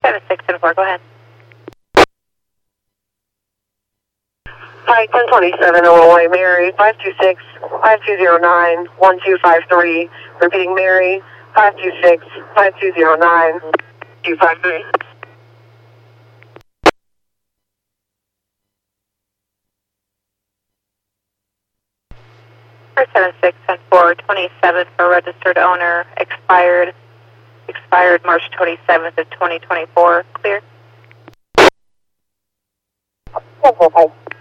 7674, go ahead. Hi, 1027 Illinois, Mary, 526-5209-1253. Repeating, Mary, 526-5209-253. 7674, 27 for registered owner, expired March 27th of 2024. Clear. 1045.